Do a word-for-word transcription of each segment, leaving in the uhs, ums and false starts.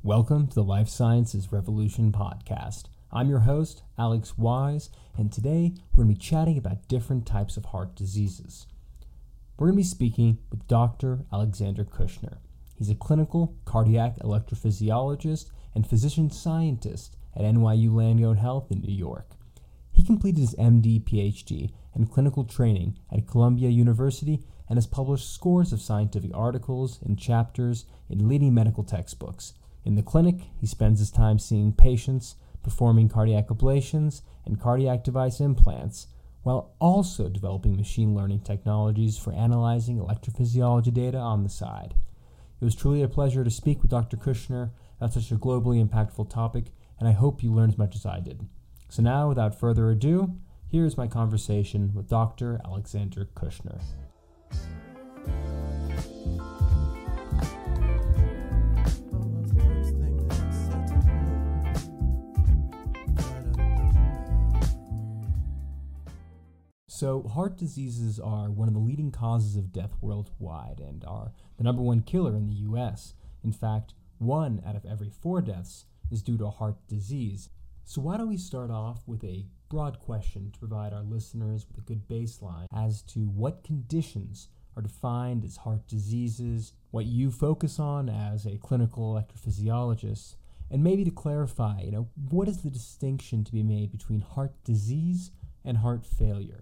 Welcome to the Life Sciences Revolution podcast. I'm your host, Alex Wise, and today we're going to be chatting about different types of heart diseases. We're going to be speaking with Doctor Alexander Kushner. He's a clinical cardiac electrophysiologist and physician scientist at N Y U Langone Health in New York. He completed his M D P H D and clinical training at Columbia University and has published scores of scientific articles and chapters in leading medical textbooks. In the clinic, he spends his time seeing patients, performing cardiac ablations and cardiac device implants, while also developing machine learning technologies for analyzing electrophysiology data on the side. It was truly a pleasure to speak with Doctor Kushner about such a globally impactful topic, and I hope you learned as much as I did. So now, without further ado, here's my conversation with Doctor Alexander Kushner. So, heart diseases are one of the leading causes of death worldwide and are the number one killer in the U S. In fact, one out of every four deaths is due to a heart disease. So why don't we start off with a broad question to provide our listeners with a good baseline as to what conditions are defined as heart diseases, what you focus on as a clinical electrophysiologist, and maybe to clarify, you know, what is the distinction to be made between heart disease and heart failure?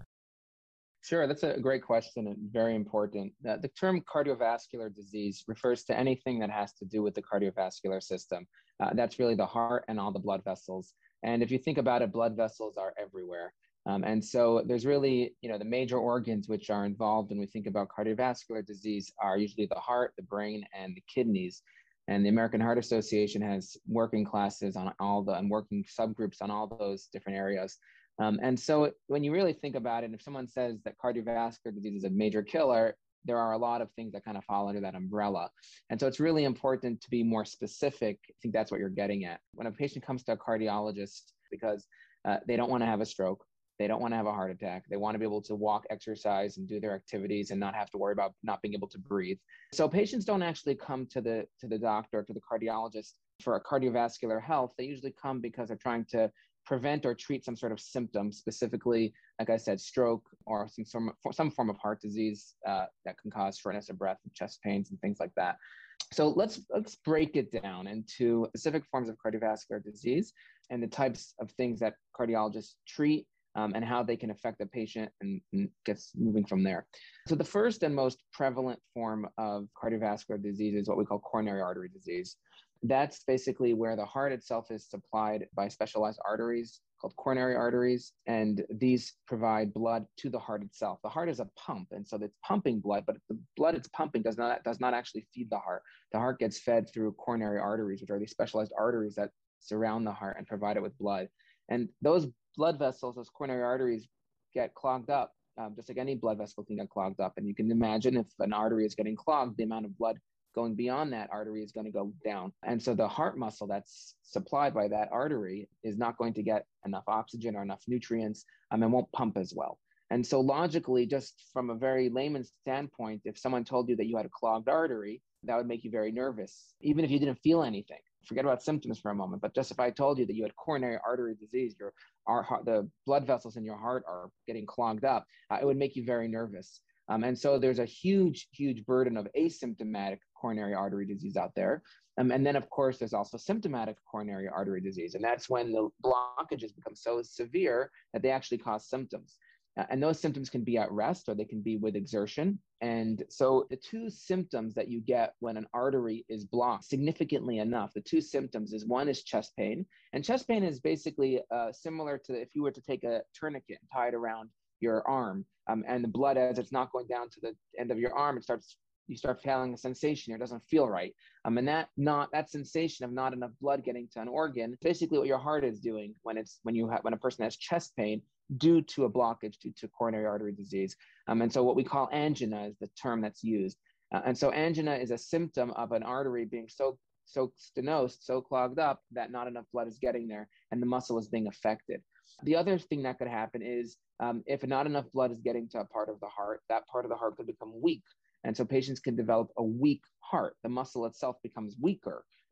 Sure, that's a great question and very important. Uh, the term cardiovascular disease refers to anything that has to do with the cardiovascular system. Uh, that's really the heart and all the blood vessels. And if you think about it, blood vessels are everywhere. Um, and so there's really, you know, the major organs which are involved when we think about cardiovascular disease are usually the heart, the brain, and the kidneys. And the American Heart Association has working classes on all the, and working subgroups on all those different areas. Um, and so when you really think about it, if someone says that cardiovascular disease is a major killer, there are a lot of things that kind of fall under that umbrella. And so it's really important to be more specific. I think that's what you're getting at. When a patient comes to a cardiologist because uh, they don't want to have a stroke, they don't want to have a heart attack, they want to be able to walk, exercise, and do their activities and not have to worry about not being able to breathe. So patients don't actually come to the to the doctor, to the cardiologist for a cardiovascular health. They usually come because they're trying to prevent or treat some sort of symptom, specifically, like I said, stroke or some, some, some form of heart disease uh, that can cause shortness of breath and chest pains and things like that. So let's let's break it down into specific forms of cardiovascular disease and the types of things that cardiologists treat um, and how they can affect the patient and, and gets moving from there. So the first and most prevalent form of cardiovascular disease is what we call coronary artery disease. That's basically where the heart itself is supplied by specialized arteries called coronary arteries, and these provide blood to the heart itself. The heart is a pump, and so it's pumping blood, but the blood it's pumping does not does not actually feed the heart. The heart gets fed through coronary arteries, which are these specialized arteries that surround the heart and provide it with blood. And those blood vessels, those coronary arteries, get clogged up, um, just like any blood vessel can get clogged up. And you can imagine if an artery is getting clogged, the amount of blood going beyond that artery is going to go down. And so the heart muscle that's supplied by that artery is not going to get enough oxygen or enough nutrients um, and won't pump as well. And so logically, just from a very layman's standpoint, if someone told you that you had a clogged artery, that would make you very nervous, even if you didn't feel anything. Forget about symptoms for a moment, but just if I told you that you had coronary artery disease, your our, the blood vessels in your heart are getting clogged up, uh, it would make you very nervous. Um, and so there's a huge, huge burden of asymptomatic coronary artery disease out there. Um, and then, of course, there's also symptomatic coronary artery disease. And that's when the blockages become so severe that they actually cause symptoms. Uh, and those symptoms can be at rest or they can be with exertion. And so the two symptoms that you get when an artery is blocked significantly enough, the two symptoms is one is chest pain. And chest pain is basically uh, similar to if you were to take a tourniquet and tie it around your arm, um, and the blood, as it's not going down to the end of your arm, it starts, you start feeling a sensation. It doesn't feel right. Um, and that not that sensation of not enough blood getting to an organ, basically what your heart is doing when it's when you have when a person has chest pain due to a blockage due to coronary artery disease. Um, and so what we call angina is the term that's used. Uh, and so angina is a symptom of an artery being so so stenosed, so clogged up that not enough blood is getting there and the muscle is being affected. The other thing that could happen is um, if not enough blood is getting to a part of the heart, that part of the heart could become weak. And so patients can develop a weak heart. The muscle itself becomes weaker.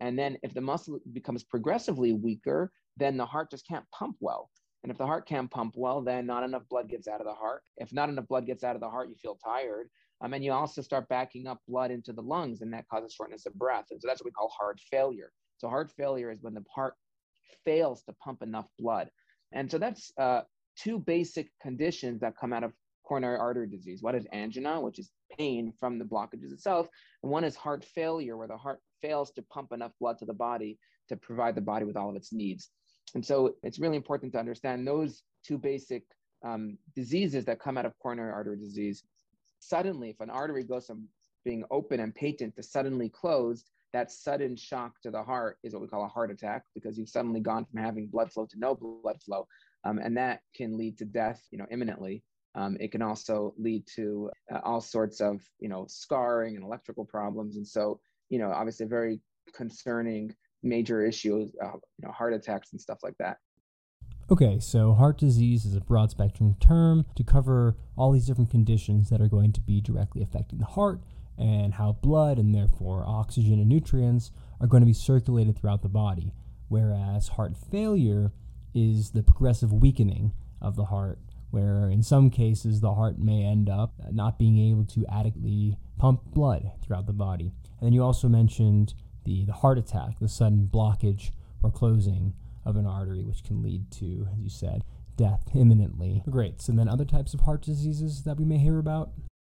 And then if the muscle becomes progressively weaker, then the heart just can't pump well. And if the heart can't pump well, then not enough blood gets out of the heart. If not enough blood gets out of the heart, you feel tired. Um, and you also start backing up blood into the lungs, and that causes shortness of breath. And so that's what we call heart failure. So heart failure is when the heart fails to pump enough blood. And so that's uh, two basic conditions that come out of coronary artery disease. One is angina, which is pain from the blockages itself. And one is heart failure, where the heart fails to pump enough blood to the body to provide the body with all of its needs. And so it's really important to understand those two basic um, diseases that come out of coronary artery disease. Suddenly, if an artery goes from being open and patent to suddenly closed, that sudden shock to the heart is what we call a heart attack, because you've suddenly gone from having blood flow to no blood flow. Um, and that can lead to death, you know, imminently. Um, it can also lead to uh, all sorts of, you know, scarring and electrical problems. And so, you know, obviously a very concerning major issue, uh, you know, heart attacks and stuff like that. Okay, so heart disease is a broad spectrum term to cover all these different conditions that are going to be directly affecting the heart and how blood and therefore oxygen and nutrients are going to be circulated throughout the body. Whereas heart failure is the progressive weakening of the heart, where in some cases the heart may end up not being able to adequately pump blood throughout the body. And then you also mentioned the, the heart attack, the sudden blockage or closing of an artery, which can lead to, as you said, death imminently. Great. So then other types of heart diseases that we may hear about?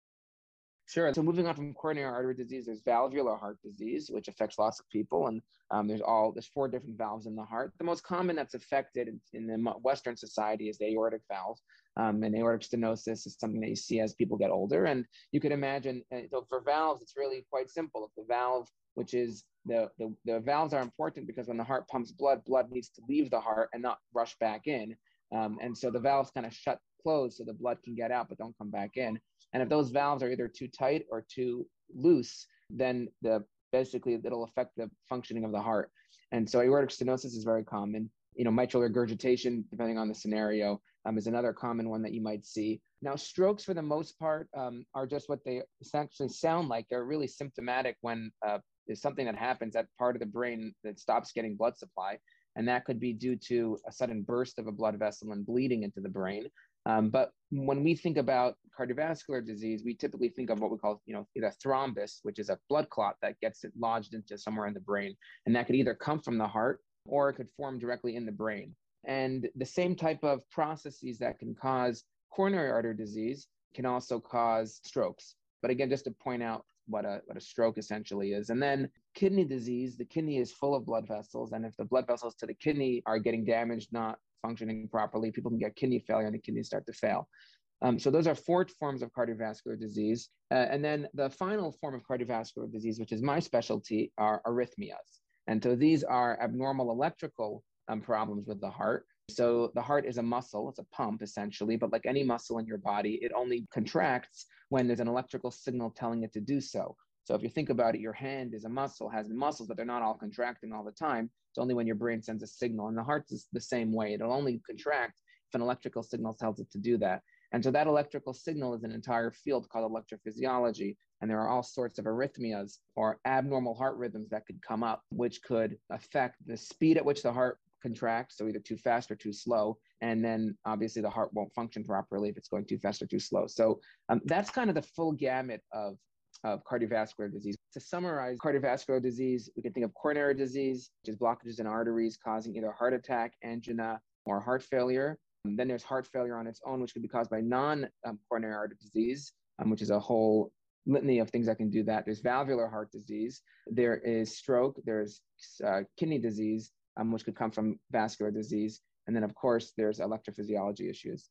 Sure. So moving on from coronary artery disease, there's valvular heart disease, which affects lots of people. And um, there's all there's four different valves in the heart. The most common that's affected in, in the Western society is the aortic valve. Um, and aortic stenosis is something that you see as people get older. And you could imagine, uh, so for valves, it's really quite simple. If the valve, which is the, the, the valves are important because when the heart pumps blood, blood needs to leave the heart and not rush back in. Um, and so the valves kind of shut closed so the blood can get out but don't come back in. And if those valves are either too tight or too loose, then the basically it'll affect the functioning of the heart. And so aortic stenosis is very common. You know, mitral regurgitation, depending on the scenario, um, is another common one that you might see. Now, strokes for the most part um, are just what they essentially sound like. They're really symptomatic when uh, there's something that happens at part of the brain that stops getting blood supply. And that could be due to a sudden burst of a blood vessel and bleeding into the brain. Um, but when we think about cardiovascular disease, we typically think of what we call, you know, either thrombus, which is a blood clot that gets it lodged into somewhere in the brain. And that could either come from the heart or it could form directly in the brain. And the same type of processes that can cause coronary artery disease can also cause strokes. But again, just to point out what a what a stroke essentially is. And then kidney disease, the kidney is full of blood vessels. And if the blood vessels to the kidney are getting damaged, not functioning properly, people can get kidney failure and the kidneys start to fail. Um, so those are four forms of cardiovascular disease. Uh, and then the final form of cardiovascular disease, which is my specialty, are arrhythmias. And so these are abnormal electrical um, problems with the heart. So the heart is a muscle, it's a pump essentially, but like any muscle in your body, it only contracts when there's an electrical signal telling it to do so. So if you think about it, your hand is a muscle, has muscles, but they're not all contracting all the time. It's only when your brain sends a signal. And the heart is the same way. It'll only contract if an electrical signal tells it to do that. And so that electrical signal is an entire field called electrophysiology. And there are all sorts of arrhythmias or abnormal heart rhythms that could come up, which could affect the speed at which the heart contracts, so either too fast or too slow. And then obviously the heart won't function properly if it's going too fast or too slow. So um, that's kind of the full gamut of of cardiovascular disease. To summarize cardiovascular disease, we can think of coronary disease, which is blockages in arteries causing either heart attack, angina, or heart failure. And then there's heart failure on its own, which can be caused by non-coronary um, artery disease, um, which is a whole litany of things that can do that. There's valvular heart disease. There is stroke. There's uh, kidney disease, um, which could come from vascular disease. And then, of course, there's electrophysiology issues.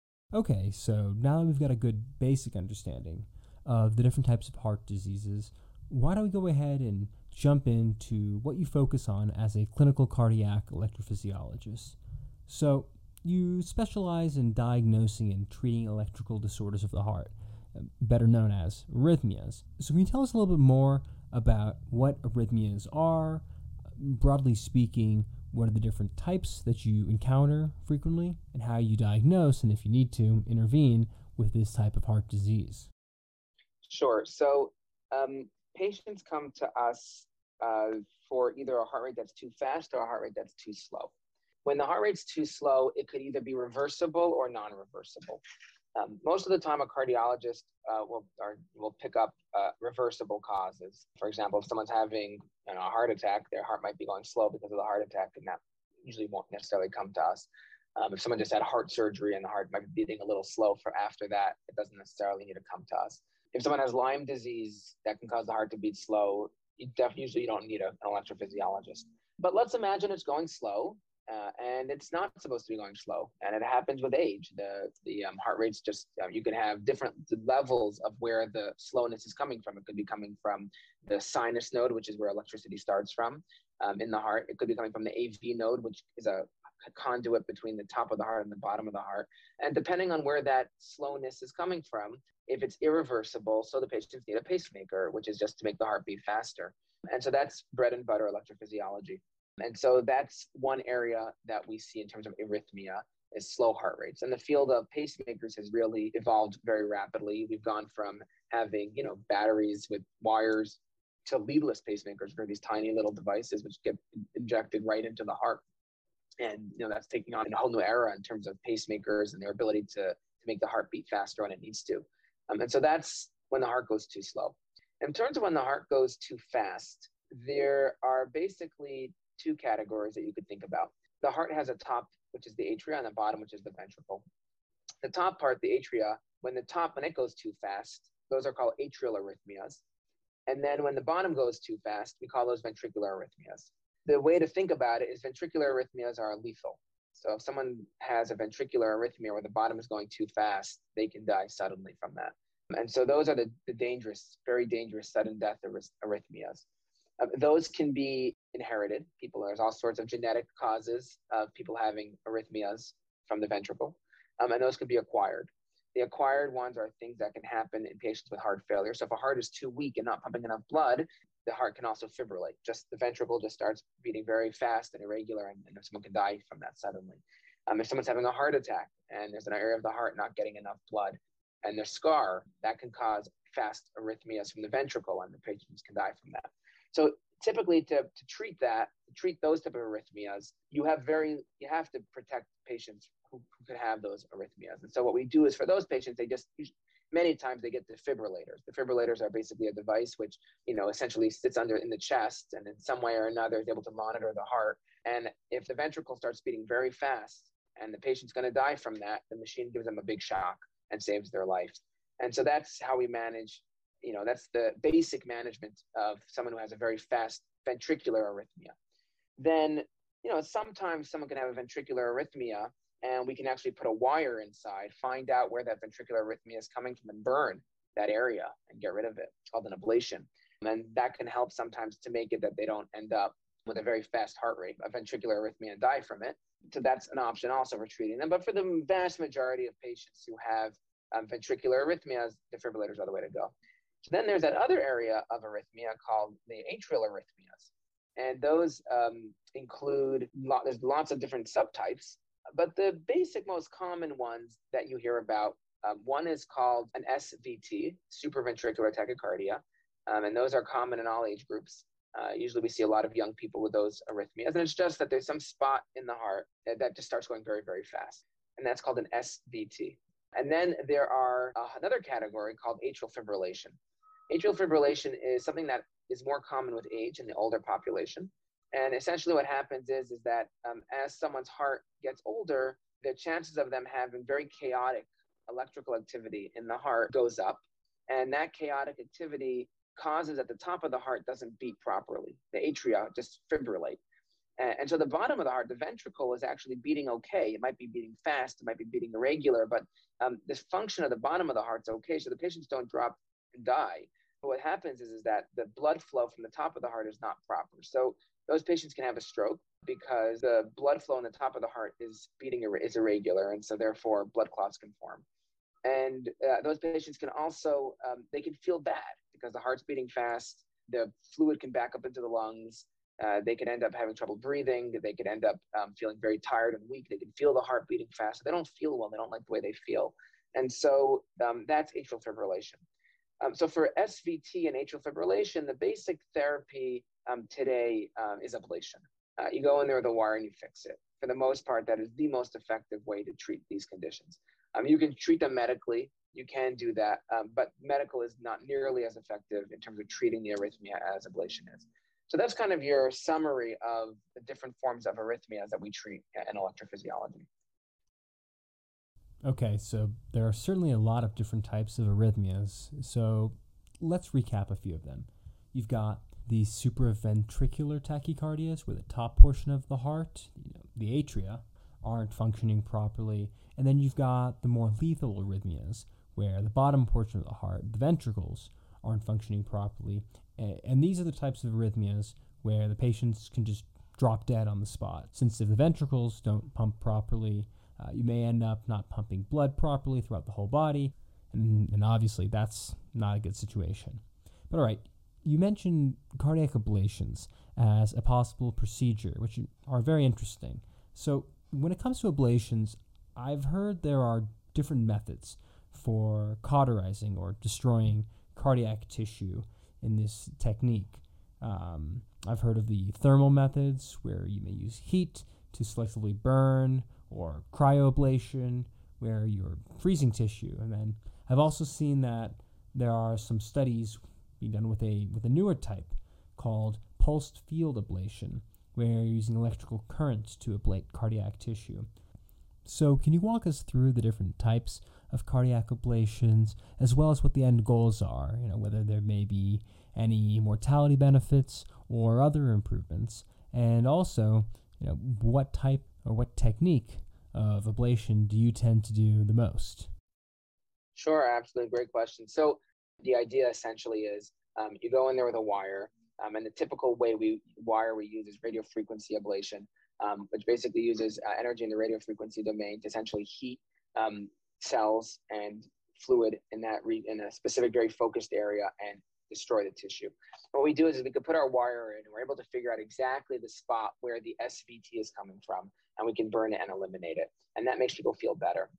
Okay, so now that we've got a good basic understanding of the different types of heart diseases, why don't we go ahead and jump into what you focus on as a clinical cardiac electrophysiologist. So you specialize in diagnosing and treating electrical disorders of the heart, better known as arrhythmias. So can you tell us a little bit more about what arrhythmias are? Broadly speaking, what are the different types that you encounter frequently, and how you diagnose, and if you need to, intervene with this type of heart disease? Sure. So um, patients come to us uh, for either a heart rate that's too fast or a heart rate that's too slow. When the heart rate's too slow, it could either be reversible or non-reversible. Um, most of the time, a cardiologist uh, will or, will pick up uh, reversible causes. For example, if someone's having you know, a heart attack, their heart might be going slow because of the heart attack, and that usually won't necessarily come to us. Um, if someone just had heart surgery and the heart might be beating a little slow for after that, it doesn't necessarily need to come to us. If someone has Lyme disease that can cause the heart to beat slow, you definitely usually you don't need a, an electrophysiologist. But let's imagine it's going slow. Uh, and it's not supposed to be going slow, and it happens with age. The the um, heart rates just uh, you can have different levels of where the slowness is coming from. It could be coming from the sinus node, which is where electricity starts from um, in the heart. It could be coming from the A V node, which is a, a conduit between the top of the heart and the bottom of the heart. And depending on where that slowness is coming from, if it's irreversible, so the patients need a pacemaker, which is just to make the heart beat faster. And so that's bread and butter electrophysiology. And so that's one area that we see in terms of arrhythmia is slow heart rates. And the field of pacemakers has really evolved very rapidly. We've gone from having, you know, batteries with wires to leadless pacemakers, for these tiny little devices which get injected right into the heart. And, you know, that's taking on a whole new era in terms of pacemakers and their ability to, to make the heart beat faster when it needs to. Um, and so that's when the heart goes too slow. In terms of when the heart goes too fast, there are basically two categories that you could think about. The heart has a top, which is the atria, and the bottom, which is the ventricle. The top part, the atria, when the top, when it goes too fast, those are called atrial arrhythmias. And then when the bottom goes too fast, we call those ventricular arrhythmias. The way to think about it is ventricular arrhythmias are lethal. So if someone has a ventricular arrhythmia where the bottom is going too fast, they can die suddenly from that. And so those are the, the dangerous, very dangerous sudden death arrhythmias. Uh, those can be inherited. People, there's all sorts of genetic causes of people having arrhythmias from the ventricle, um, and those can be acquired. The acquired ones are things that can happen in patients with heart failure. So if a heart is too weak and not pumping enough blood, the heart can also fibrillate. Just the ventricle just starts beating very fast and irregular, and, and someone can die from that suddenly. Um, if someone's having a heart attack and there's an area of the heart not getting enough blood and there's scar, that can cause fast arrhythmias from the ventricle, and the patients can die from that. So typically to, to treat that, to treat those type of arrhythmias, you have very, you have to protect patients who, who could have those arrhythmias. And so what we do is for those patients, they just, many times they get defibrillators. Defibrillators are basically a device which, you know, essentially sits under in the chest and in some way or another is able to monitor the heart. And if the ventricle starts beating very fast and the patient's going to die from that, the machine gives them a big shock and saves their life. And so that's how we manage. You know, that's the basic management of someone who has a very fast ventricular arrhythmia. Then, you know, sometimes someone can have a ventricular arrhythmia and we can actually put a wire inside, find out where that ventricular arrhythmia is coming from and burn that area and get rid of it. It's called an ablation. And that can help sometimes to make it that they don't end up with a very fast heart rate, a ventricular arrhythmia, and die from it. So that's an option also for treating them. But for the vast majority of patients who have um, ventricular arrhythmias, defibrillators are the way to go. So then there's that other area of arrhythmia called the atrial arrhythmias. And those um, include, lot, there's lots of different subtypes, but the basic most common ones that you hear about, um, one is called an S V T, supraventricular tachycardia. Um, and those are common in all age groups. Uh, usually we see a lot of young people with those arrhythmias. And it's just that there's some spot in the heart that, that just starts going very, very fast. And that's called an S V T. And then there are uh, another category called atrial fibrillation. Atrial fibrillation is something that is more common with age in the older population. And essentially what happens is, is that um, as someone's heart gets older, the chances of them having very chaotic electrical activity in the heart goes up. And that chaotic activity causes that the top of the heart doesn't beat properly. The atria just fibrillate. And, and so the bottom of the heart, the ventricle, is actually beating okay. It might be beating fast, it might be beating irregular, but um, this function of the bottom of the heart's okay. So the patients don't drop and die. But what happens is, is that the blood flow from the top of the heart is not proper. So those patients can have a stroke because the blood flow in the top of the heart is beating is irregular, and so therefore blood clots can form. And uh, those patients can also, um, they can feel bad because the heart's beating fast, the fluid can back up into the lungs, uh, they can end up having trouble breathing, they could end up um, feeling very tired and weak, they can feel the heart beating fast, they don't feel well, they don't like the way they feel. And so um, that's atrial fibrillation. Um, so for S V T and atrial fibrillation, the basic therapy um, today um, is ablation. Uh, you go in there with a wire and you fix it. For the most part, that is the most effective way to treat these conditions. Um, you can treat them medically. You can do that, um, but medical is not nearly as effective in terms of treating the arrhythmia as ablation is. So that's kind of your summary of the different forms of arrhythmias that we treat in electrophysiology. Okay, so there are certainly a lot of different types of arrhythmias. So let's recap a few of them. You've got the supraventricular tachycardias, where the top portion of the heart, you know, the atria, aren't functioning properly. And then you've got the more lethal arrhythmias, where the bottom portion of the heart, the ventricles, aren't functioning properly. And these are the types of arrhythmias where the patients can just drop dead on the spot. Since if the ventricles don't pump properly, uh, you may end up not pumping blood properly throughout the whole body. And, and obviously, that's not a good situation. But all right, you mentioned cardiac ablations as a possible procedure, which are very interesting. So when it comes to ablations, I've heard there are different methods for cauterizing or destroying cardiac tissue in this technique. Um, I've heard of the thermal methods, where you may use heat to selectively burn, or cryoablation, where you're freezing tissue. And then I've also seen that there are some studies being done with a with a newer type called pulsed field ablation, where you're using electrical currents to ablate cardiac tissue. So can you walk us through the different types of cardiac ablations, as well as what the end goals are, you know, whether there may be any mortality benefits or other improvements, and also, you know, what type or what technique of ablation do you tend to do the most? Sure, absolutely. Great question. So the idea essentially is um, you go in there with a wire, um, and the typical way we wire we use is radio frequency ablation, um, which basically uses uh, energy in the radio frequency domain to essentially heat um, cells and fluid in that re- in a specific, very focused area and destroy the tissue. What we do is we could put our wire in, and we're able to figure out exactly the spot where the S V T is coming from, and we can burn it and eliminate it. And that makes people feel better.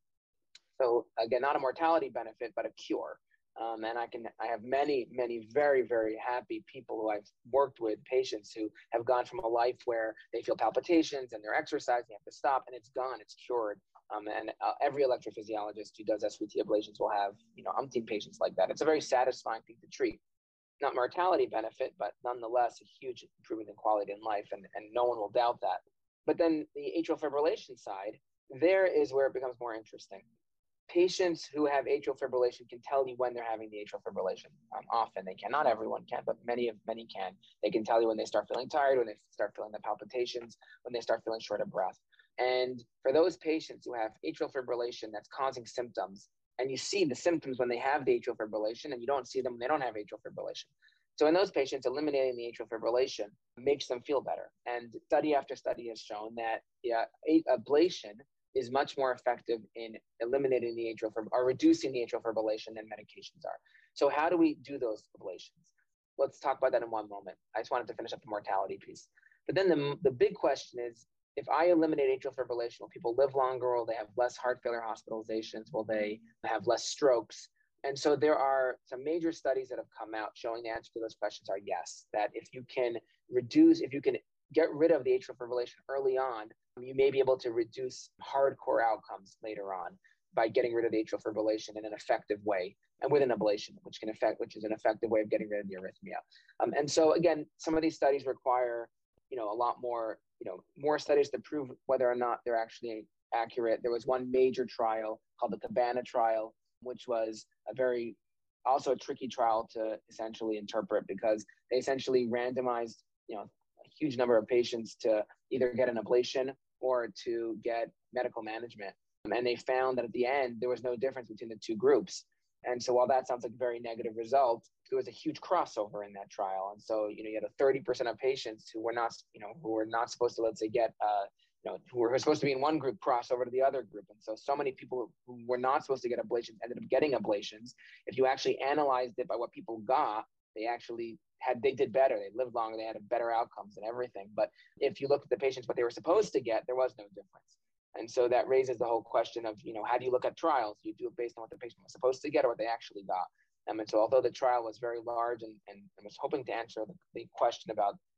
So again, not a mortality benefit, but a cure. Um, and I can, I have many, many very, very happy people who I've worked with, patients who have gone from a life where they feel palpitations and they're exercising, they have to stop, and it's gone, it's cured. Um, and uh, every electrophysiologist who does S V T ablations will have, you know, umpteen patients like that. It's a very satisfying thing to treat. Not mortality benefit, but nonetheless a huge improvement in quality in life, and, and no one will doubt that. But then the atrial fibrillation side, there is where it becomes more interesting. Patients who have atrial fibrillation can tell you when they're having the atrial fibrillation. Um, often they can, not everyone can, but many of many can. They can tell you when they start feeling tired, when they start feeling the palpitations, when they start feeling short of breath. And for those patients who have atrial fibrillation that's causing symptoms, and you see the symptoms when they have the atrial fibrillation, and you don't see them when they don't have atrial fibrillation. So in those patients, eliminating the atrial fibrillation makes them feel better. And study after study has shown that yeah, ablation is much more effective in eliminating the atrial fibrillation or reducing the atrial fibrillation than medications are. So how do we do those ablations? Let's talk about that in one moment. I just wanted to finish up the mortality piece. But then the, the big question is, if I eliminate atrial fibrillation, will people live longer? Will they have less heart failure hospitalizations? Will they have less strokes? And so there are some major studies that have come out showing the answer to those questions are yes, that if you can reduce, if you can get rid of the atrial fibrillation early on, you may be able to reduce hardcore outcomes later on by getting rid of the atrial fibrillation in an effective way and with an ablation, which can affect, which is an effective way of getting rid of the arrhythmia. Um, and so again, some of these studies require, you know, a lot more, you know, more studies to prove whether or not they're actually accurate. There was one major trial called the Cabana trial, which was a very, also a tricky trial to essentially interpret, because they essentially randomized, you know, a huge number of patients to either get an ablation or to get medical management. And they found that at the end, there was no difference between the two groups. And so while that sounds like a very negative result, there was a huge crossover in that trial. And so, you know, you had a thirty percent of patients who were not, you know, who were not supposed to, let's say, get, uh, you know, who were supposed to be in one group cross over to the other group. And so, so many people who were not supposed to get ablations ended up getting ablations. If you actually analyzed it by what people got, they actually had, they did better. They lived longer. They had better outcomes and everything. But if you look at the patients, what they were supposed to get, there was no difference. And so that raises the whole question of, you know, how do you look at trials? Do you do it based on what the patient was supposed to get or what they actually got? Um, and so although the trial was very large and, and, and was hoping to answer the, the question about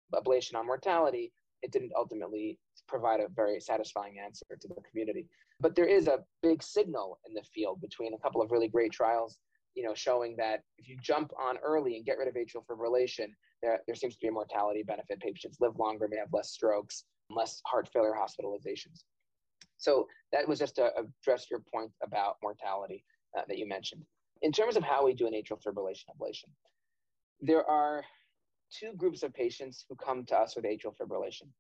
ablation on mortality, it didn't ultimately provide a very satisfying answer to the community. But there is a big signal in the field between a couple of really great trials, you know, showing that if you jump on early and get rid of atrial fibrillation, there, there seems to be a mortality benefit. Patients live longer, may have less strokes, less heart failure hospitalizations. So that was just to address your point about mortality uh, that you mentioned. In terms of how we do an atrial fibrillation ablation, there are two groups of patients who come to us with atrial fibrillation.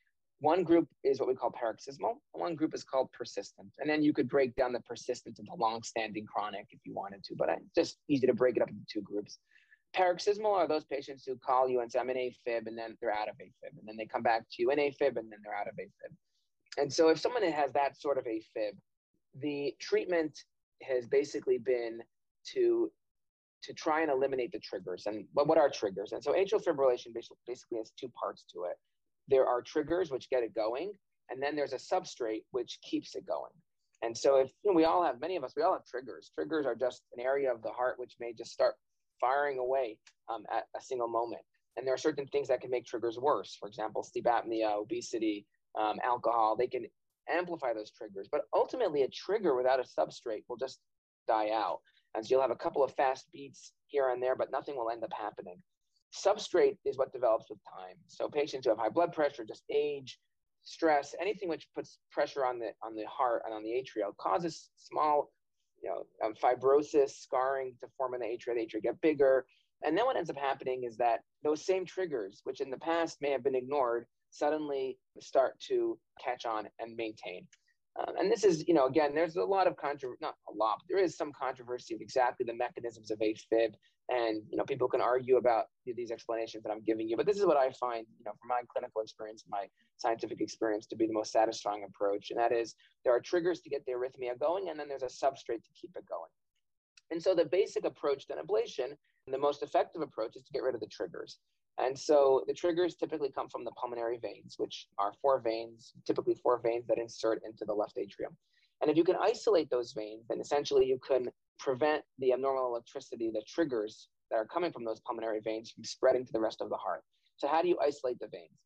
One group is what we call paroxysmal, and one group is called persistent. And then you could break down the persistent into long-standing chronic if you wanted to, but it's just easy to break it up into two groups. Paroxysmal are those patients who call you and say, I'm in AFib, and then they're out of AFib. And then they come back to you in AFib, and then they're out of AFib. And so if someone has that sort of AFib, the treatment has basically been to, to try and eliminate the triggers. And what, what are triggers? And so atrial fibrillation basically, basically has two parts to it. There are triggers which get it going, and then there's a substrate which keeps it going. And so if you know, we all have, many of us, we all have triggers. Triggers are just an area of the heart which may just start firing away um, at a single moment. And there are certain things that can make triggers worse. For example, sleep apnea, obesity, um, alcohol, they can amplify those triggers. But ultimately, a trigger without a substrate will just die out. And so you'll have a couple of fast beats here and there, but nothing will end up happening. Substrate is what develops with time. So patients who have high blood pressure, just age, stress, anything which puts pressure on the on the heart and on the atria causes small, you know, um, fibrosis, scarring to form in the atria. The atria get bigger, and then what ends up happening is that those same triggers, which in the past may have been ignored, suddenly start to catch on and maintain. Um, and this is, you know, again, there's a lot of controversy, not a lot, but there is some controversy of exactly the mechanisms of AFib. And, you know, people can argue about these explanations that I'm giving you, but this is what I find, you know, from my clinical experience, my scientific experience to be the most satisfying approach. And that is there are triggers to get the arrhythmia going, and then there's a substrate to keep it going. And so the basic approach to an ablation, and the most effective approach, is to get rid of the triggers. And so the triggers typically come from the pulmonary veins, which are four veins, typically four veins that insert into the left atrium. And if you can isolate those veins, then essentially you can prevent the abnormal electricity, the triggers that are coming from those pulmonary veins from spreading to the rest of the heart. So how do you isolate the veins?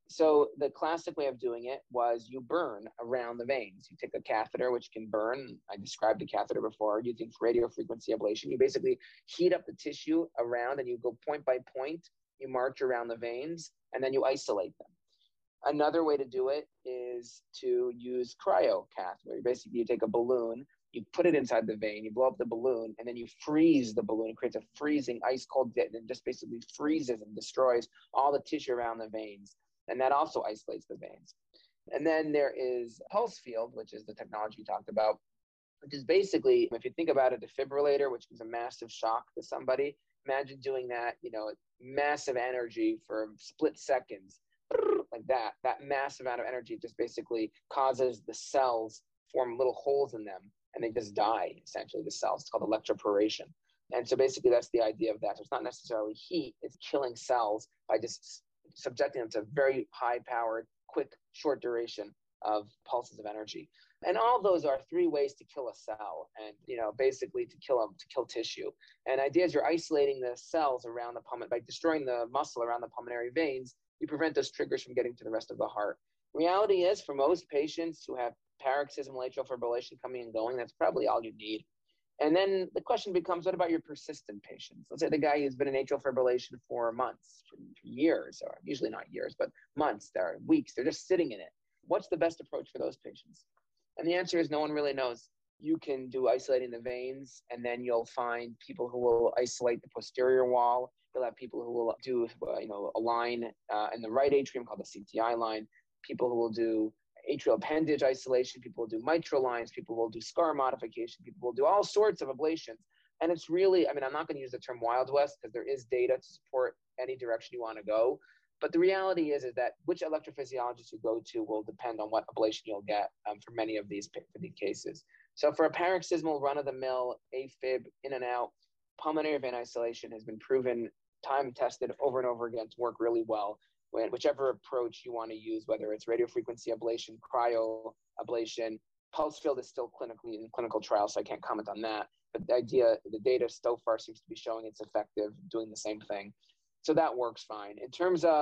So the classic way of doing it was you burn around the veins. You take a catheter, which can burn. I described the catheter before using radiofrequency ablation. You basically heat up the tissue around, and you go point by point. You march around the veins, and then you isolate them. Another way to do it is to use cryocath, where you basically you take a balloon, you put it inside the vein, you blow up the balloon, and then you freeze the balloon. It creates a freezing ice cold jet, and just basically freezes and destroys all the tissue around the veins. And that also isolates the veins. And then there is pulse field, which is the technology we talked about, which is basically, if you think about a defibrillator, which gives a massive shock to somebody, imagine doing that, you know, massive energy for split seconds, like that. That massive amount of energy just basically causes the cells form little holes in them, and they just die, essentially, the cells. It's called electroporation. And so basically that's the idea of that. So it's not necessarily heat, it's killing cells by just subjecting them to very high-powered, quick, short duration of pulses of energy. And all those are three ways to kill a cell, and, you know, basically to kill them, to kill tissue. And the idea is you're isolating the cells around the pulmonary, by destroying the muscle around the pulmonary veins, you prevent those triggers from getting to the rest of the heart. Reality is, for most patients who have paroxysmal atrial fibrillation coming and going, that's probably all you need. And then the question becomes, what about your persistent patients? Let's say the guy who's been in atrial fibrillation for months, for years, or usually not years, but months, there are weeks, they're just sitting in it. What's the best approach for those patients? And the answer is no one really knows. You can do isolating the veins, and then you'll find people who will isolate the posterior wall. You'll have people who will do, uh, you know, a line uh, in the right atrium called the C T I line. People who will do atrial appendage isolation. People will do mitral lines. People will do scar modification. People will do all sorts of ablations. And it's really, I mean, I'm not going to use the term Wild West because there is data to support any direction you want to go. But the reality is, is that which electrophysiologist you go to will depend on what ablation you'll get um, for many of these, for these cases. So for a paroxysmal run-of-the-mill AFib in and out, pulmonary vein isolation has been proven, time tested over and over again to work really well. When, whichever approach you want to use, whether it's radiofrequency ablation, cryo ablation, pulse field is still clinically in clinical trials, so I can't comment on that. But the idea, the data so far seems to be showing it's effective, doing the same thing. So that works fine. In terms of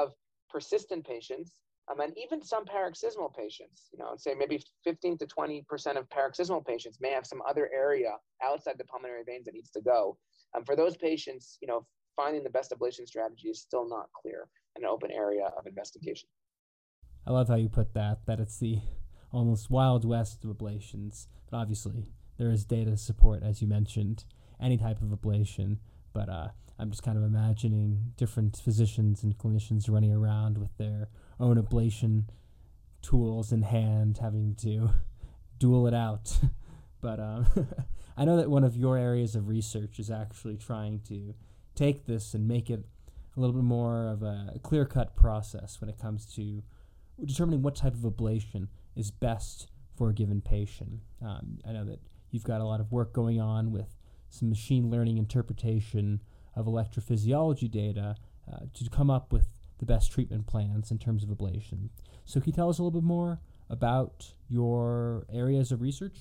persistent patients, um, and even some paroxysmal patients, you know, say maybe fifteen to twenty percent of paroxysmal patients may have some other area outside the pulmonary veins that needs to go. Um, for those patients, you know, finding the best ablation strategy is still not clear, an open area of investigation. I love how you put that, that it's the almost wild west of ablations. But obviously, there is data to support, as you mentioned, any type of ablation. But uh, I'm just kind of imagining different physicians and clinicians running around with their own ablation tools in hand, having to duel it out. But um, I know that one of your areas of research is actually trying to take this and make it a little bit more of a clear-cut process when it comes to determining what type of ablation is best for a given patient. Um, I know that you've got a lot of work going on with some machine learning interpretation of electrophysiology data uh, to come up with the best treatment plans in terms of ablation. So can you tell us a little bit more about your areas of research?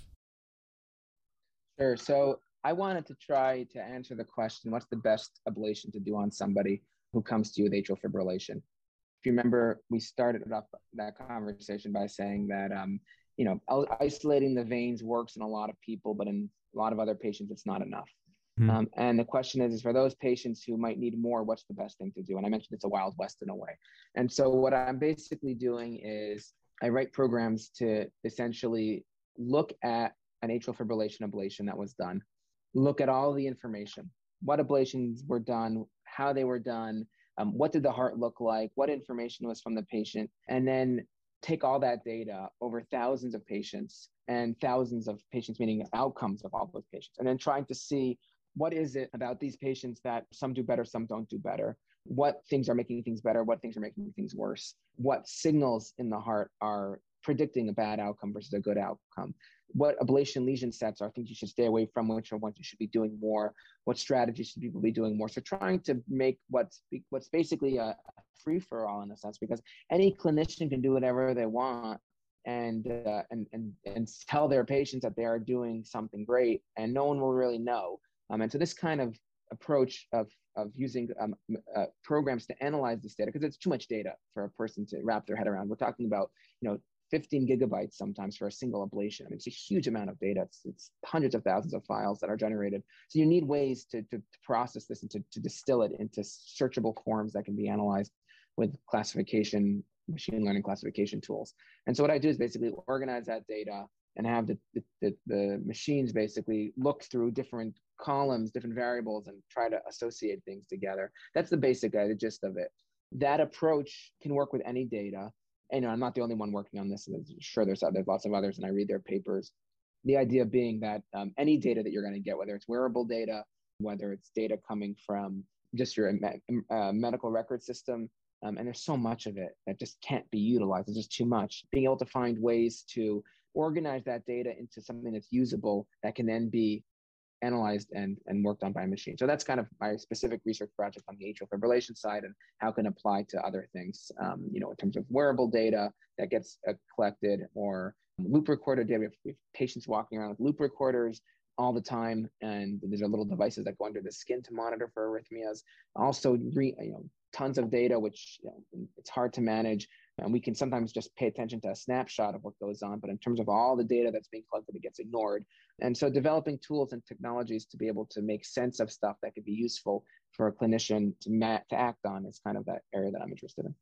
Sure. So I wanted to try to answer the question, what's the best ablation to do on somebody who comes to you with atrial fibrillation? If you remember, we started off that conversation by saying that, um, you know, isolating the veins works in a lot of people, but in a lot of other patients, it's not enough. Mm-hmm. Um, and the question is, is for those patients who might need more, what's the best thing to do? And I mentioned it's a wild west in a way. And so what I'm basically doing is I write programs to essentially look at an atrial fibrillation ablation that was done, look at all the information, what ablations were done, how they were done, um, what did the heart look like, what information was from the patient, and then take all that data over thousands of patients and thousands of patients, meaning outcomes of all those patients, and then trying to see what is it about these patients that some do better, some don't do better, what things are making things better, what things are making things worse, what signals in the heart are predicting a bad outcome versus a good outcome, what ablation lesion sets are things you should stay away from, which are ones you should be doing more, what strategies should people be doing more. So trying to make what's what's basically a free-for-all in a sense, because any clinician can do whatever they want and uh, and and and tell their patients that they are doing something great, and no one will really know. Um, and so this kind of approach of of using um, uh, programs to analyze this data, because it's too much data for a person to wrap their head around. We're talking about, you know, fifteen gigabytes sometimes for a single ablation. I mean, it's a huge amount of data. It's, it's hundreds of thousands of files that are generated. So you need ways to, to, to process this and to, to distill it into searchable forms that can be analyzed with classification, machine learning classification tools. And so what I do is basically organize that data and have the, the, the, the machines basically look through different columns, different variables, and try to associate things together. That's the basic guy, the gist of it. That approach can work with any data. And you know, I'm not the only one working on this. And I'm sure there's, there's lots of others, and I read their papers. The idea being that um, any data that you're going to get, whether it's wearable data, whether it's data coming from just your uh, medical record system, um, and there's so much of it that just can't be utilized. It's just too much. Being able to find ways to organize that data into something that's usable that can then be analyzed and, and worked on by a machine. So that's kind of my specific research project on the atrial fibrillation side, and how it can apply to other things, um, you know, in terms of wearable data that gets uh, collected, or loop recorder data. We have, we have patients walking around with loop recorders all the time, and these are little devices that go under the skin to monitor for arrhythmias. Also, re, you know, tons of data, which, you know, it's hard to manage. And we can sometimes just pay attention to a snapshot of what goes on, but in terms of all the data that's being collected, it gets ignored. And so developing tools and technologies to be able to make sense of stuff that could be useful for a clinician to, ma- to act on is kind of that area that I'm interested in.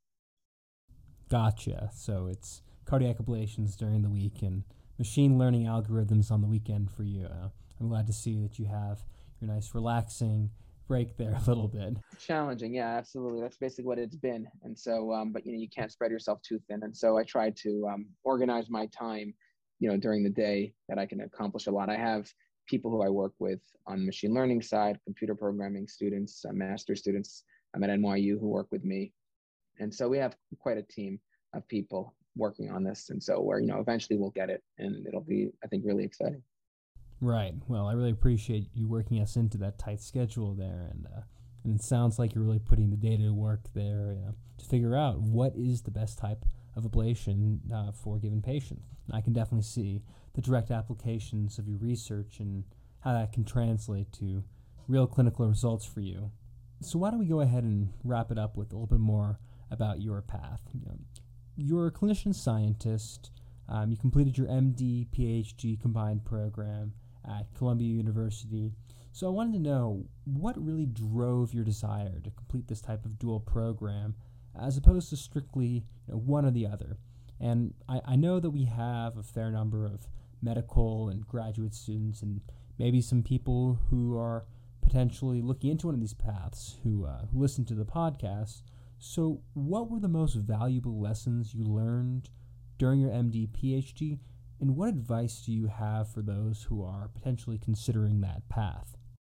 Gotcha. So it's cardiac ablations during the week and machine learning algorithms on the weekend for you. Uh, I'm glad to see that you have your nice relaxing break there a little bit. Challenging, yeah, absolutely. That's basically what it's been. And so, um, but you know, you can't spread yourself too thin. And so I try to um, organize my time, you know, during the day that I can accomplish a lot. I have people who I work with on the machine learning side, computer programming students, uh, master students. I'm at N Y U who work with me. And so we have quite a team of people working on this. And so we're, you know, eventually we'll get it, and it'll be, I think, really exciting. Right. Well, I really appreciate you working us into that tight schedule there. And, uh, and it sounds like you're really putting the data to work there uh, to figure out what is the best type of ablation uh, for a given patient. And I can definitely see the direct applications of your research and how that can translate to real clinical results for you. So why don't we go ahead and wrap it up with a little bit more about your path. You know, you're a clinician scientist. Um, you completed your M D, P H D combined program at Columbia University. So I wanted to know what really drove your desire to complete this type of dual program as opposed to strictly, you know, one or the other. And I, I know that we have a fair number of medical and graduate students and maybe some people who are potentially looking into one of these paths who, uh, who listen to the podcast. So what were the most valuable lessons you learned during your M D, P H D, and what advice do you have for those who are potentially considering that path?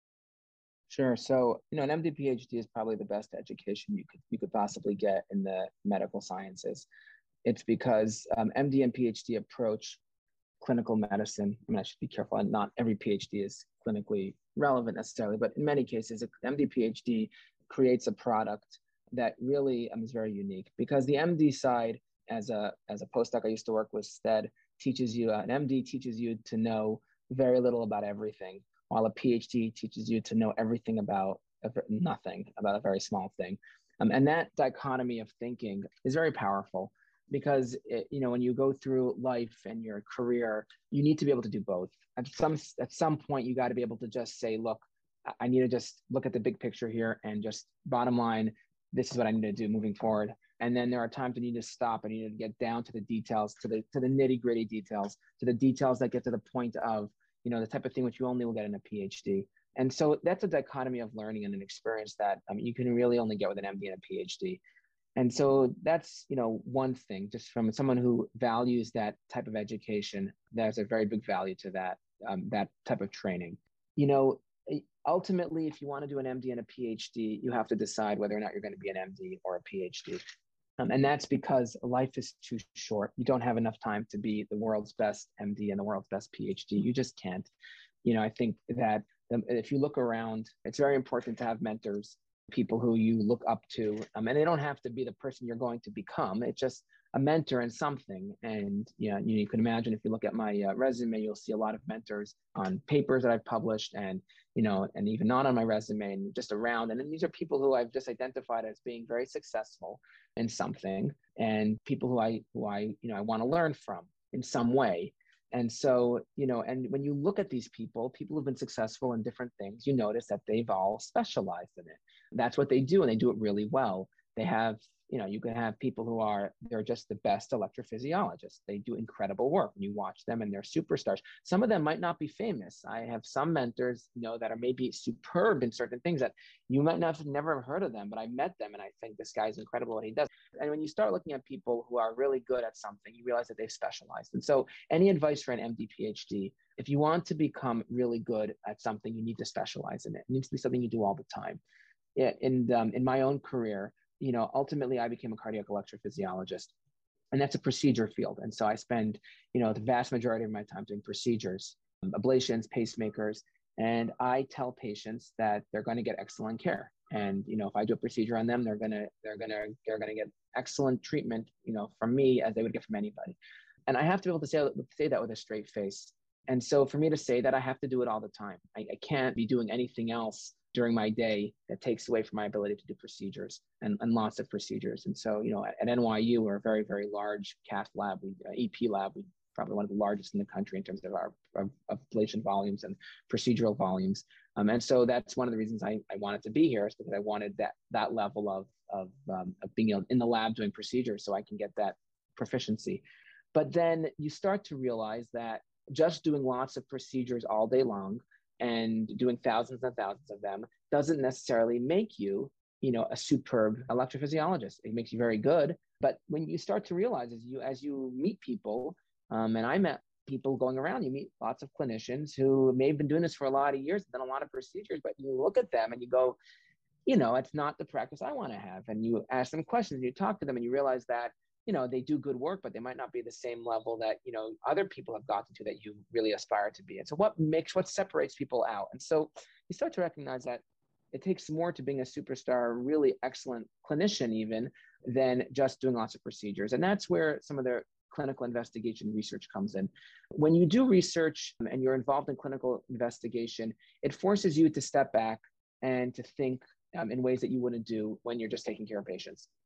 Sure. So, you know, an M D, P H D is probably the best education you could you could possibly get in the medical sciences. It's because um, M D and P H D approach clinical medicine. I mean, I should be careful. And not every P H D is clinically relevant necessarily, but in many cases, an M D, P H D creates a product that really um, is very unique because the M D side, as a as a postdoc I used to work with, STED, teaches you, uh, an M D teaches you to know very little about everything, while a P H D teaches you to know everything about nothing, about a very small thing. Um, and that dichotomy of thinking is very powerful because, it, you know, when you go through life and your career, you need to be able to do both. At some, at some point, you got to be able to just say, look, I need to just look at the big picture here and just bottom line, this is what I need to do moving forward. And then there are times you need to stop and you need to get down to the details, to the to the nitty gritty details, to the details that get to the point of, you know, the type of thing which you only will get in a P H D. And so that's a dichotomy of learning and an experience that um, you can really only get with an M D and a P H D. And so that's, you know, one thing, just from someone who values that type of education, there's a very big value to that, um, that type of training. You know, ultimately, if you want to do an M D and a P H D, you have to decide whether or not you're going to be an M D or a P H D. Um, and that's because life is too short. You don't have enough time to be the world's best M D and the world's best P H D. You just can't. You know, I think that um, if you look around, it's very important to have mentors, people who you look up to. Um, and they don't have to be the person you're going to become. It's just a mentor in something. And you know, you, you can imagine if you look at my uh, resume, you'll see a lot of mentors on papers that I've published and, you know, and even not on my resume and just around. And then these are people who I've just identified as being very successful in something and people who I, who I, you know, I want to learn from in some way. And so, you know, and when you look at these people, people who've been successful in different things, you notice that they've all specialized in it. That's what they do, and they do it really well. They have, you know, you can have people who are, they're just the best electrophysiologists. They do incredible work. And you watch them and they're superstars. Some of them might not be famous. I have some mentors, you know, that are maybe superb in certain things that you might not have never heard of them, but I met them and I think this guy's incredible what he does. And when you start looking at people who are really good at something, you realize that they've specialized. And so any advice for an M D, P H D, if you want to become really good at something, you need to specialize in it. It needs to be something you do all the time. Yeah, and um, in my own career, you know, ultimately I became a cardiac electrophysiologist, and that's a procedure field. And so I spend, you know, the vast majority of my time doing procedures, um, ablations, pacemakers, and I tell patients that they're going to get excellent care. And, you know, if I do a procedure on them, they're going to, they're going to, they're going to get excellent treatment, you know, from me as they would get from anybody. And I have to be able to say, say that with a straight face. And so for me to say that, I have to do it all the time. I, I can't be doing anything else during my day that takes away from my ability to do procedures and, and lots of procedures. And so, you know, at, at N Y U, we're a very, very large cath lab, we uh, E P lab, we probably one of the largest in the country in terms of our of, of ablation volumes and procedural volumes. Um, and so that's one of the reasons I, I wanted to be here, is because I wanted that that level of of, um, of being able, in the lab doing procedures so I can get that proficiency. But then you start to realize that just doing lots of procedures all day long and doing thousands and thousands of them doesn't necessarily make you, you know, a superb electrophysiologist. It makes you very good. But when you start to realize as you, as you meet people, um, and I met people going around, you meet lots of clinicians who may have been doing this for a lot of years, done a lot of procedures, but you look at them and you go, you know, it's not the practice I want to have. And you ask them questions, you talk to them and you realize that, you know, they do good work, but they might not be the same level that, you know, other people have gotten to that you really aspire to be. And so what makes, what separates people out? And so you start to recognize that it takes more to being a superstar, really excellent clinician even, than just doing lots of procedures. And that's where some of the clinical investigation research comes in. When you do research and you're involved in clinical investigation, it forces you to step back and to think um, in ways that you wouldn't do when you're just taking care of patients.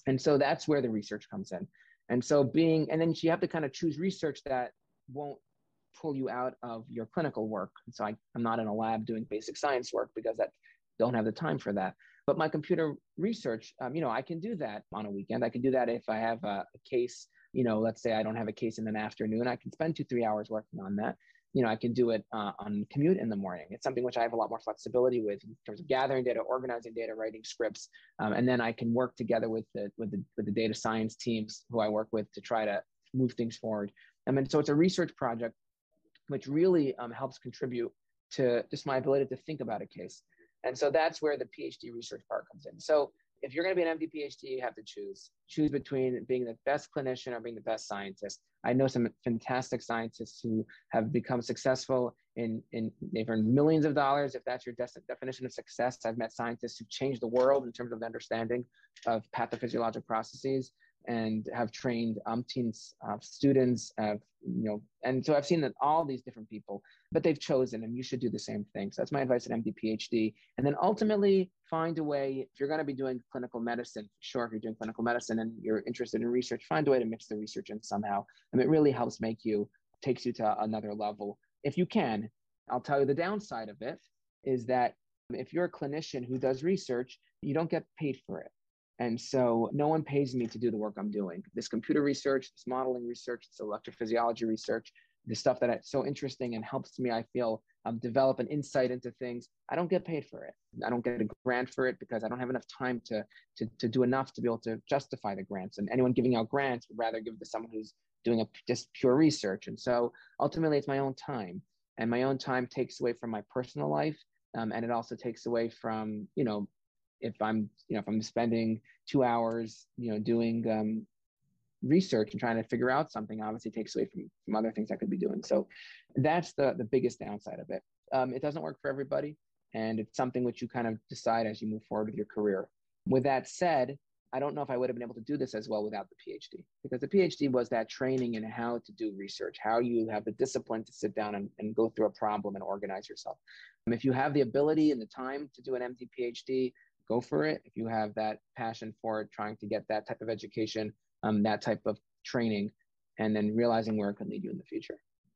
And so that's where the research comes in. And so being, and then you have to kind of choose research that won't pull you out of your clinical work. And so I, I'm not in a lab doing basic science work because I don't have the time for that. But my computer research, um, you know, I can do that on a weekend. I can do that if I have a, a case, you know, let's say I don't have a case in an afternoon. I can spend two, three hours working on that. You know, I can do it uh, on commute in the morning. It's something which I have a lot more flexibility with in terms of gathering data, organizing data, writing scripts, um, and then I can work together with the with the with the data science teams who I work with to try to move things forward. I mean, so it's a research project which really um, helps contribute to just my ability to think about a case. And so that's where the PhD research part comes in. So if you're going to be an M D PhD, you have to choose. Choose between being the best clinician or being the best scientist. I know some fantastic scientists who have become successful in, in they've earned millions of dollars. If that's your de- definition of success, I've met scientists who've changed the world in terms of the understanding of pathophysiologic processes and have trained umpteens of students, uh, you know, and so I've seen that all these different people, but they've chosen, and you should do the same thing. So that's my advice at M D PhD. And then ultimately find a way, if you're going to be doing clinical medicine, sure, if you're doing clinical medicine and you're interested in research, find a way to mix the research in somehow. I mean, it really helps make you, takes you to another level. If you can, I'll tell you the downside of it is that if you're a clinician who does research, you don't get paid for it. And so no one pays me to do the work I'm doing. This computer research, this modeling research, this electrophysiology research, the stuff that is so interesting and helps me, I feel, um, develop an insight into things. I don't get paid for it. I don't get a grant for it because I don't have enough time to, to, to do enough to be able to justify the grants. And anyone giving out grants would rather give it to someone who's doing a, just pure research. And so ultimately it's my own time. And my own time takes away from my personal life. Um, and it also takes away from, you know, if I'm, you know, if I'm spending two hours, you know, doing um, research and trying to figure out something, obviously takes away from, from other things I could be doing. So that's the, the biggest downside of it. Um, it doesn't work for everybody. And it's something which you kind of decide as you move forward with your career. With that said, I don't know if I would have been able to do this as well without the PhD, because the PhD was that training in how to do research, how you have the discipline to sit down and, and go through a problem and organize yourself. Um, if you have the ability and the time to do an M D PhD, go for it. If you have that passion for it, trying to get that type of education, um, that type of training, and then realizing where it can lead you in the future.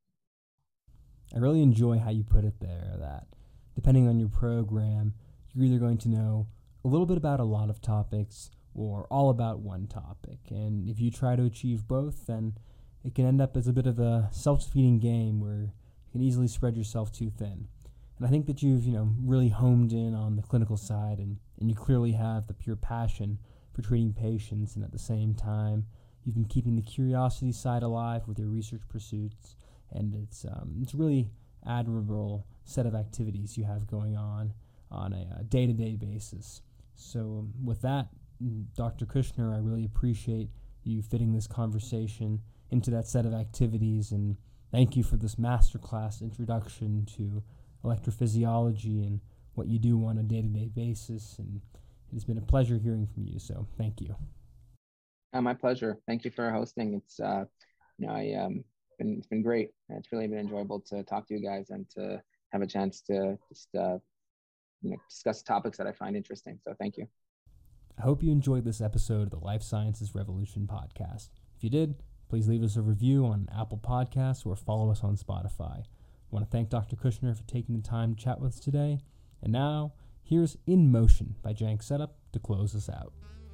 I really enjoy how you put it there, that depending on your program, you're either going to know a little bit about a lot of topics or all about one topic. And if you try to achieve both, then it can end up as a bit of a self-defeating game where you can easily spread yourself too thin. And I think that you've, you know, really homed in on the clinical side, and, and you clearly have the pure passion for treating patients, and at the same time, you've been keeping the curiosity side alive with your research pursuits, and it's um, it's really admirable set of activities you have going on on a, a day-to-day basis. So um, with that, Doctor Kushner, I really appreciate you fitting this conversation into that set of activities, and thank you for this masterclass introduction to electrophysiology and what you do on a day-to-day basis. And it has been a pleasure hearing from you, so thank you. Uh, my pleasure. Thank you for hosting. It's uh, you know, I um, been it's been great. It's really been enjoyable to talk to you guys and to have a chance to just uh, you know, discuss topics that I find interesting. So thank you. I hope you enjoyed this episode of the Life Sciences Revolution podcast. If you did, please leave us a review on Apple Podcasts or follow us on Spotify. I want to thank Doctor Kushner for taking the time to chat with us today. And now, here's In Motion by Jank Setup to close us out.